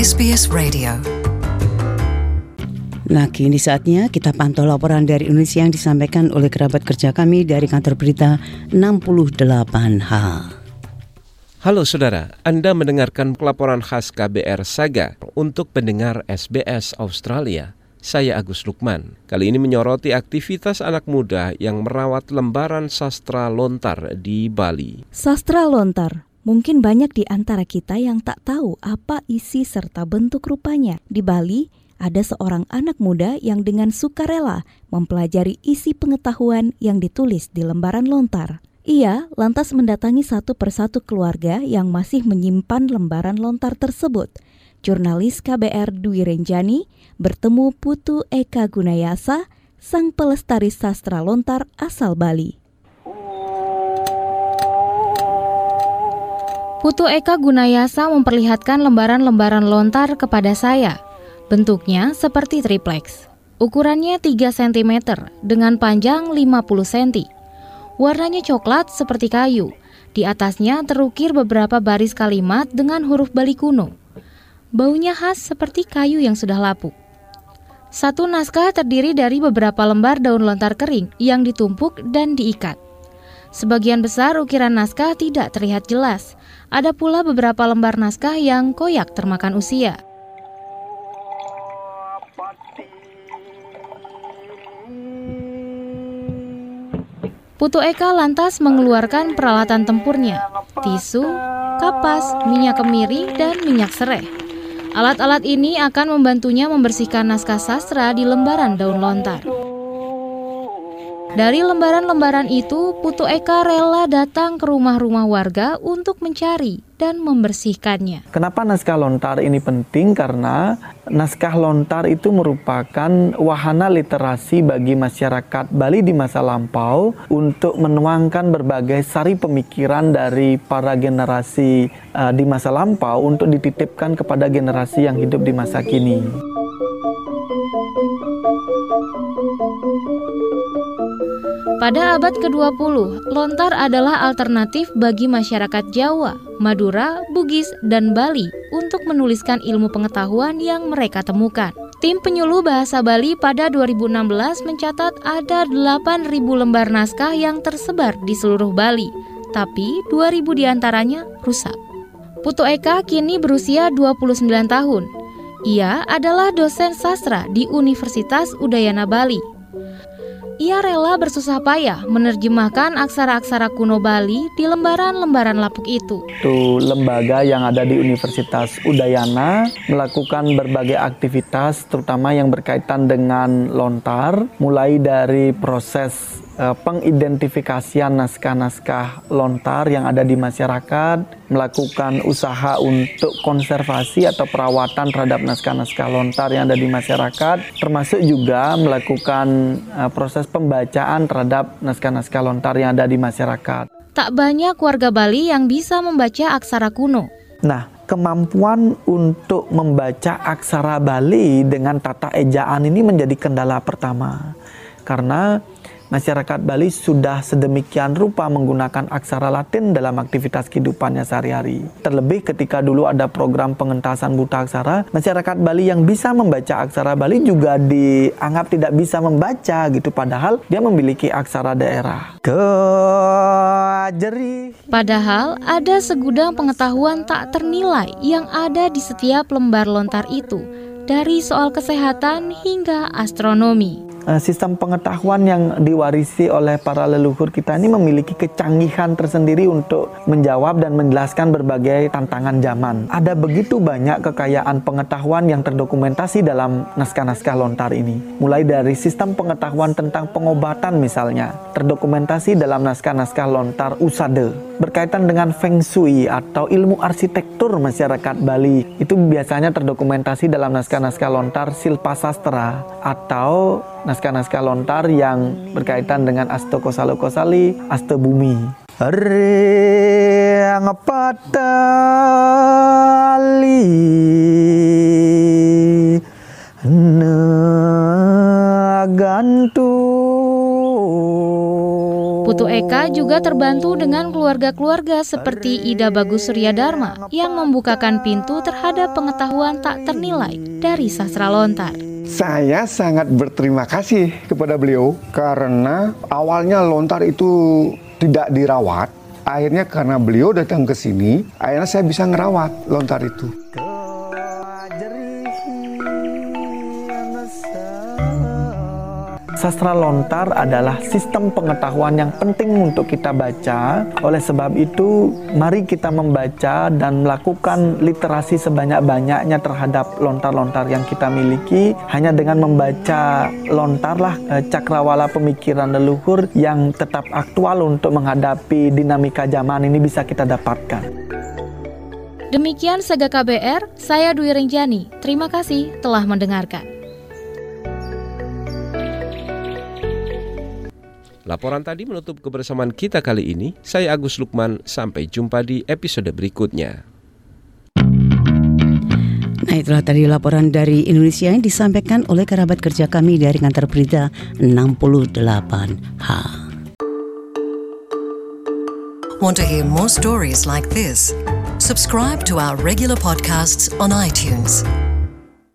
SBS Radio. Nah, kini saatnya kita pantau laporan dari Indonesia yang disampaikan oleh kerabat kerja kami dari kantor berita 68H. Halo saudara, Anda mendengarkan pelaporan khas KBR Saga untuk pendengar SBS Australia. Saya Agus Lukman. Kali ini menyoroti aktivitas anak muda yang merawat lembaran sastra lontar di Bali. Sastra lontar. Mungkin banyak di antara kita yang tak tahu apa isi serta bentuk rupanya. Di Bali, ada seorang anak muda yang dengan sukarela mempelajari isi pengetahuan yang ditulis di lembaran lontar. Ia lantas mendatangi satu persatu keluarga yang masih menyimpan lembaran lontar tersebut. Jurnalis KBR Dwi Renjani bertemu Putu Eka Gunayasa, sang pelestari sastra lontar asal Bali. Putu Eka Gunayasa memperlihatkan lembaran-lembaran lontar kepada saya. Bentuknya seperti triplex. Ukurannya 3 cm dengan panjang 50 cm. Warnanya coklat seperti kayu. Di atasnya terukir beberapa baris kalimat dengan huruf Bali kuno. Baunya khas seperti kayu yang sudah lapuk. Satu naskah terdiri dari beberapa lembar daun lontar kering yang ditumpuk dan diikat. Sebagian besar ukiran naskah tidak terlihat jelas. Ada pula beberapa lembar naskah yang koyak termakan usia. Putu Eka lantas mengeluarkan peralatan tempurnya, tisu, kapas, minyak kemiri, dan minyak serai. Alat-alat ini akan membantunya membersihkan naskah sastra di lembaran daun lontar. Dari lembaran-lembaran itu, Putu Eka rela datang ke rumah-rumah warga untuk mencari dan membersihkannya. Kenapa naskah lontar ini penting? Karena naskah lontar itu merupakan wahana literasi bagi masyarakat Bali di masa lampau untuk menuangkan berbagai sari pemikiran dari para generasi di masa lampau untuk dititipkan kepada generasi yang hidup di masa kini. Pada abad ke-20, lontar adalah alternatif bagi masyarakat Jawa, Madura, Bugis, dan Bali untuk menuliskan ilmu pengetahuan yang mereka temukan. Tim penyuluh bahasa Bali pada 2016 mencatat ada 8.000 lembar naskah yang tersebar di seluruh Bali, tapi 2.000 diantaranya rusak. Putu Eka kini berusia 29 tahun. Ia adalah dosen sastra di Universitas Udayana Bali. Ia rela bersusah payah menerjemahkan aksara-aksara kuno Bali di lembaran-lembaran lapuk itu. Itu lembaga yang ada di Universitas Udayana melakukan berbagai aktivitas terutama yang berkaitan dengan lontar, mulai dari proses pengidentifikasian naskah-naskah lontar yang ada di masyarakat, melakukan usaha untuk konservasi atau perawatan terhadap naskah-naskah lontar yang ada di masyarakat, termasuk juga melakukan proses pembacaan terhadap naskah-naskah lontar yang ada di masyarakat. Tak banyak warga Bali yang bisa membaca aksara kuno. Nah, kemampuan untuk membaca aksara Bali dengan tata ejaan ini menjadi kendala pertama. Karena masyarakat Bali sudah sedemikian rupa menggunakan aksara Latin dalam aktivitas kehidupannya sehari-hari. Terlebih ketika dulu ada program pengentasan buta aksara, masyarakat Bali yang bisa membaca aksara Bali juga dianggap tidak bisa membaca gitu, padahal dia memiliki aksara daerah. Padahal ada segudang pengetahuan tak ternilai yang ada di setiap lembar lontar itu, dari soal kesehatan hingga astronomi. Sistem pengetahuan yang diwarisi oleh para leluhur kita ini memiliki kecanggihan tersendiri untuk menjawab dan menjelaskan berbagai tantangan zaman. Ada begitu banyak kekayaan pengetahuan yang terdokumentasi dalam naskah-naskah lontar ini. Mulai dari sistem pengetahuan tentang pengobatan misalnya, terdokumentasi dalam naskah-naskah lontar Usade. Berkaitan dengan Feng Shui atau ilmu arsitektur masyarakat Bali, itu biasanya terdokumentasi dalam naskah-naskah lontar Silpa Sastra atau naskah-naskah lontar yang berkaitan dengan Asto Kosalo Kosali, Asto Bumi. Riang patali nagantu. Putu Ratu Eka juga terbantu dengan keluarga-keluarga seperti Ida Bagus Surya Dharma yang membukakan pintu terhadap pengetahuan tak ternilai dari sastra lontar. Saya sangat berterima kasih kepada beliau karena awalnya lontar itu tidak dirawat. Akhirnya karena beliau datang ke sini, akhirnya saya bisa ngerawat lontar itu. Sastra lontar adalah sistem pengetahuan yang penting untuk kita baca. Oleh sebab itu, mari kita membaca dan melakukan literasi sebanyak-banyaknya terhadap lontar-lontar yang kita miliki. Hanya dengan membaca lontarlah cakrawala pemikiran leluhur yang tetap aktual untuk menghadapi dinamika zaman ini bisa kita dapatkan. Demikian Saga KBR, saya Dwi Renjani. Terima kasih telah mendengarkan. Laporan tadi menutup kebersamaan kita kali ini. Saya Agus Lukman, sampai jumpa di episode berikutnya. Nah, itulah tadi laporan dari Indonesia yang disampaikan oleh kerabat kerja kami dari kantor berita 68H. Want to hear more stories like this? Subscribe to our regular podcasts on iTunes.